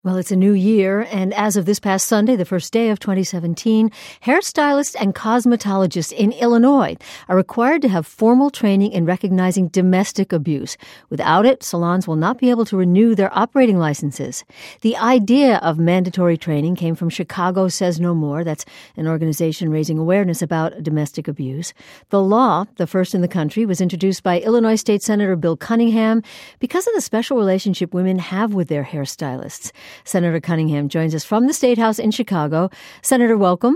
Well, it's a new year, and as of this past Sunday, the first day of 2017, hairstylists and cosmetologists in Illinois are required to have formal training in recognizing domestic abuse. Without it, salons will not be able to renew their operating licenses. The idea of mandatory training came from Chicago Says No More. That's an organization raising awareness about domestic abuse. The law, the first in the country, was introduced by Illinois State Senator Bill Cunningham because of the special relationship women have with their hairstylists. Senator Cunningham joins us from the State House in Chicago. Senator, welcome.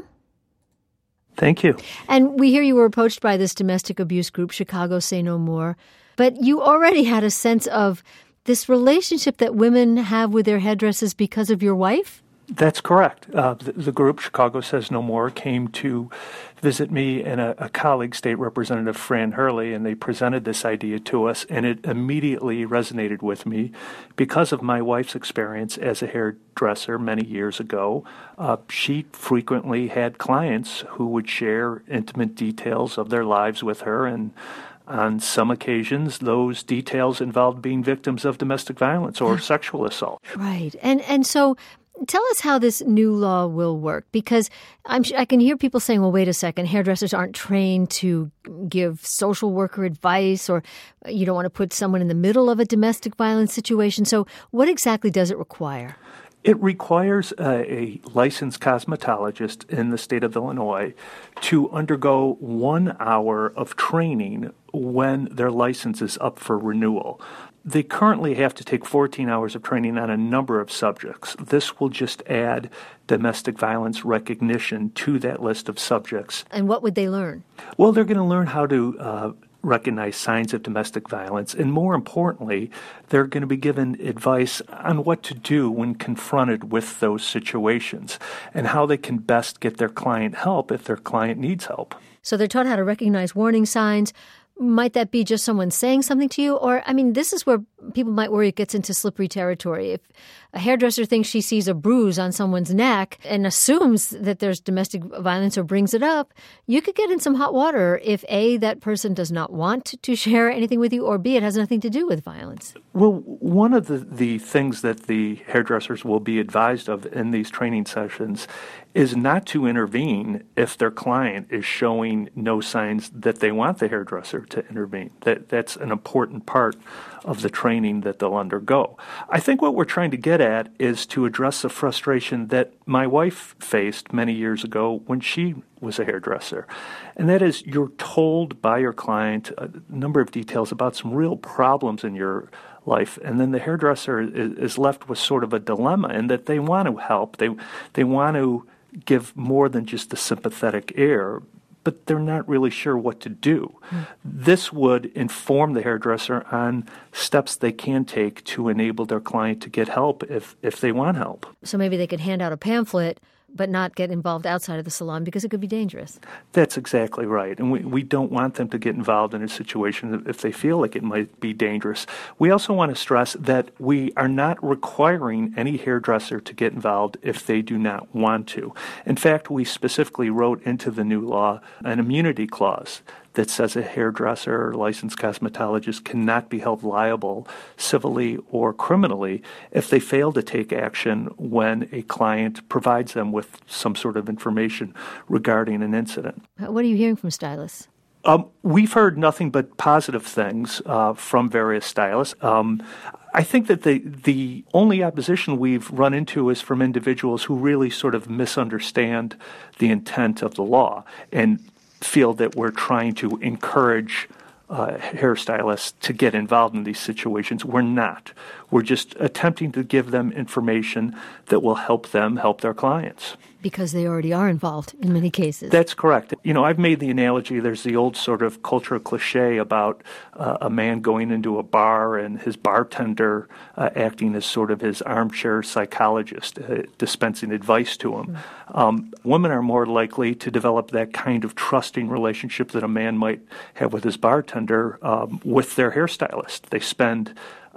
Thank you. And we hear you were approached by this domestic abuse group, Chicago Say No More, but you already had a sense of this relationship that women have with their hairdressers because of your wife? That's correct. The group, Chicago Says No More, came to visit me and a colleague, State Representative Fran Hurley, and they presented this idea to us, and it immediately resonated with me because of my wife's experience as a hairdresser many years ago. She frequently had clients who would share intimate details of their lives with her, and on some occasions, those details involved being victims of domestic violence or sexual assault. Right. And so tell us how this new law will work, because I can hear people saying, well, wait a second, hairdressers aren't trained to give social worker advice, or you don't want to put someone in the middle of a domestic violence situation. So what exactly does it require? It requires a licensed cosmetologist in the state of Illinois to undergo 1 hour of training when their license is up for renewal. They currently have to take 14 hours of training on a number of subjects. This will just add domestic violence recognition to that list of subjects. And what would they learn? Well, they're going to learn how to recognize signs of domestic violence, and more importantly, they're going to be given advice on what to do when confronted with those situations and how they can best get their client help if their client needs help. So they're taught how to recognize warning signs. Might that be just someone saying something to you? Or, this is where people might worry it gets into slippery territory. If a hairdresser thinks she sees a bruise on someone's neck and assumes that there's domestic violence or brings it up, you could get in some hot water if A, that person does not want to share anything with you, or B, it has nothing to do with violence. Well, one of the things that the hairdressers will be advised of in these training sessions is not to intervene if their client is showing no signs that they want the hairdresser to intervene. That's an important part of the training that they'll undergo. I think what we're trying to get at is to address the frustration that my wife faced many years ago when she was a hairdresser. And that is, you're told by your client a number of details about some real problems in your life, and then the hairdresser is left with sort of a dilemma in that they want to help. They want to give more than just a sympathetic air, but they're not really sure what to do. This would inform the hairdresser on steps they can take to enable their client to get help if they want help. So maybe they could hand out a pamphlet but not get involved outside of the salon because it could be dangerous. That's exactly right. And we don't want them to get involved in a situation if they feel like it might be dangerous. We also want to stress that we are not requiring any hairdresser to get involved if they do not want to. In fact, we specifically wrote into the new law an immunity clause that says a hairdresser or licensed cosmetologist cannot be held liable civilly or criminally if they fail to take action when a client provides them with some sort of information regarding an incident. What are you hearing from stylists? We've heard nothing but positive things from various stylists. I think that the only opposition we've run into is from individuals who really sort of misunderstand the intent of the law and feel that we're trying to encourage hairstylists to get involved in these situations. We're not. We're just attempting to give them information that will help them help their clients. Because they already are involved in many cases. That's correct. I've made the analogy, there's the old sort of cultural cliche about a man going into a bar and his bartender acting as sort of his armchair psychologist, dispensing advice to him. Women are more likely to develop that kind of trusting relationship that a man might have with his bartender with their hairstylist. They spend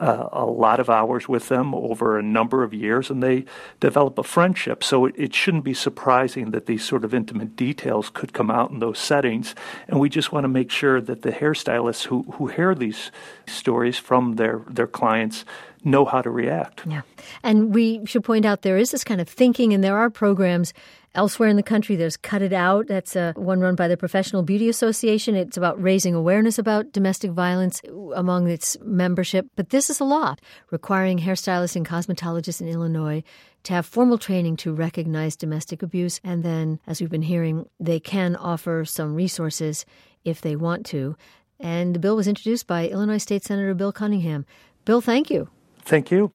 a lot of hours with them over a number of years, and they develop a friendship. So it shouldn't be surprising that these sort of intimate details could come out in those settings. And we just want to make sure that the hairstylists who hear these stories from their clients know how to react. Yeah. And we should point out there is this kind of thinking, and there are programs elsewhere in the country. There's Cut It Out. That's one run by the Professional Beauty Association. It's about raising awareness about domestic violence among its membership. But this is a law requiring hairstylists and cosmetologists in Illinois to have formal training to recognize domestic abuse. And then, as we've been hearing, they can offer some resources if they want to. And the bill was introduced by Illinois State Senator Bill Cunningham. Bill, thank you. Thank you.